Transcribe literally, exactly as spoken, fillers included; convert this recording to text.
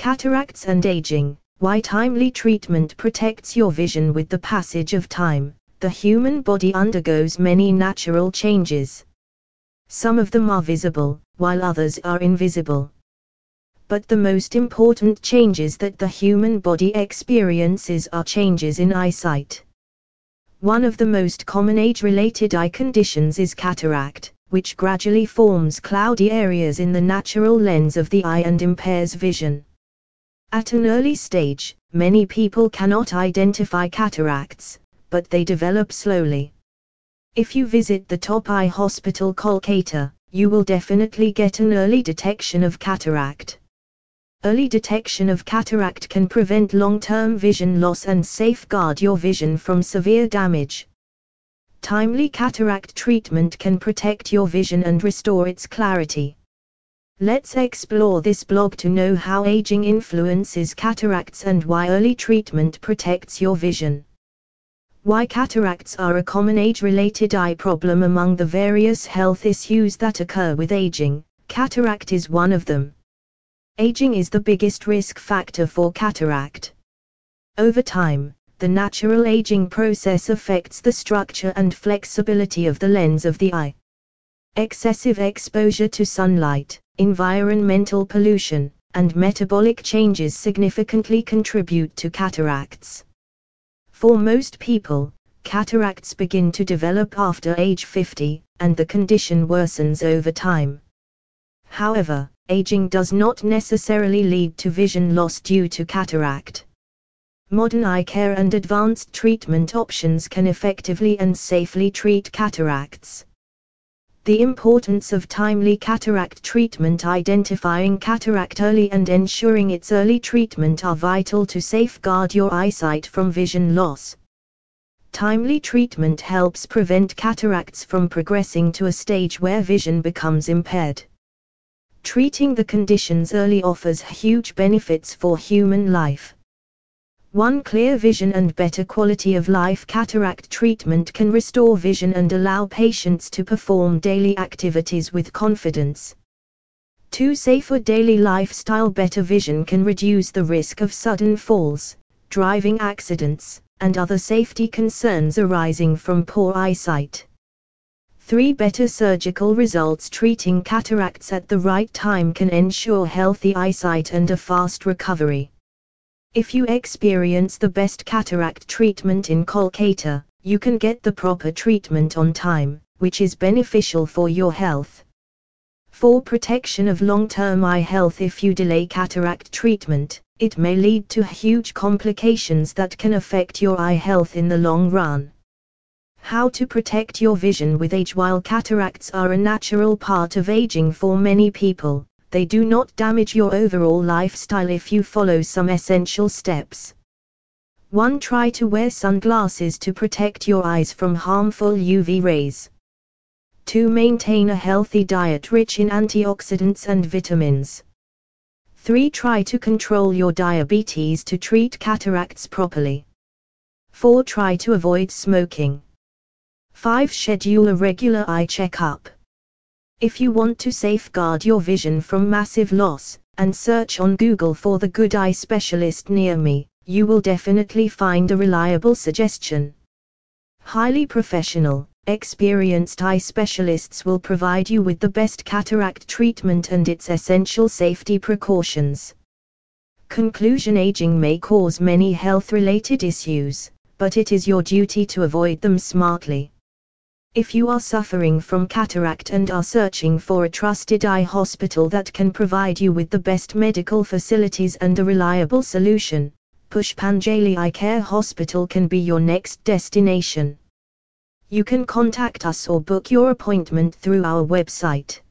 Cataracts and aging. Why timely treatment protects your vision. With the passage of time, the human body undergoes many natural changes. Some of them are visible, while others are invisible. But the most important changes that the human body experiences are changes in eyesight. One of the most common age-related eye conditions is cataract, which gradually forms cloudy areas in the natural lens of the eye and impairs vision. At an early stage, many people cannot identify cataracts, but they develop slowly. If you visit the Top Eye Hospital Kolkata, you will definitely get an early detection of cataract. Early detection of cataract can prevent long-term vision loss and safeguard your vision from severe damage. Timely cataract treatment can protect your vision and restore its clarity. Let's explore this blog to know how aging influences cataracts and why early treatment protects your vision. Why cataracts are a common age-related eye problem. Among the various health issues that occur with aging, cataract is one of them. Aging is the biggest risk factor for cataract. Over time, the natural aging process affects the structure and flexibility of the lens of the eye. Excessive exposure to sunlight, environmental pollution, and metabolic changes significantly contribute to cataracts. For most people, cataracts begin to develop after age fifty, and the condition worsens over time. However, aging does not necessarily lead to vision loss due to cataract. Modern eye care and advanced treatment options can effectively and safely treat cataracts. The importance of timely cataract treatment. Identifying cataract early and ensuring its early treatment are vital to safeguard your eyesight from vision loss. Timely treatment helps prevent cataracts from progressing to a stage where vision becomes impaired. Treating the conditions early offers huge benefits for human life. one Clear vision and better quality of life. Cataract treatment can restore vision and allow patients to perform daily activities with confidence. two Safer daily lifestyle. Better vision can reduce the risk of sudden falls, driving accidents, and other safety concerns arising from poor eyesight. three Better surgical results. Treating cataracts at the right time can ensure healthy eyesight and a fast recovery. If you experience the best cataract treatment in Kolkata, you can get the proper treatment on time, which is beneficial for your health. four Protection of long-term eye health. If you delay cataract treatment, it may lead to huge complications that can affect your eye health in the long run. How to protect your vision with age. While cataracts are a natural part of aging for many people, they do not damage your overall lifestyle if you follow some essential steps. one Try to wear sunglasses to protect your eyes from harmful U V rays. two Maintain a healthy diet rich in antioxidants and vitamins. three Try to control your diabetes to treat cataracts properly. four Try to avoid smoking. five Schedule a regular eye checkup. If you want to safeguard your vision from massive loss, and search on Google for the good eye specialist near me, you will definitely find a reliable suggestion. Highly professional, experienced eye specialists will provide you with the best cataract treatment and its essential safety precautions. Conclusion. Aging may cause many health-related issues, but it is your duty to avoid them smartly. If you are suffering from cataract and are searching for a trusted eye hospital that can provide you with the best medical facilities and a reliable solution, Pushpanjali Eye Care Hospital can be your next destination. You can contact us or book your appointment through our website.